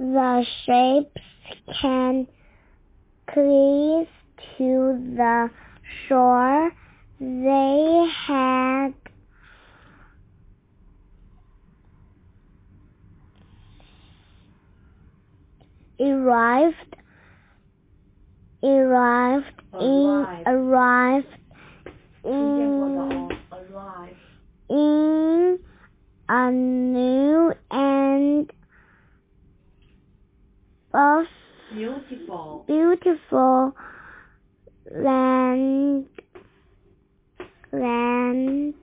the ships came close to the shore. They had arrived in a new and beautiful land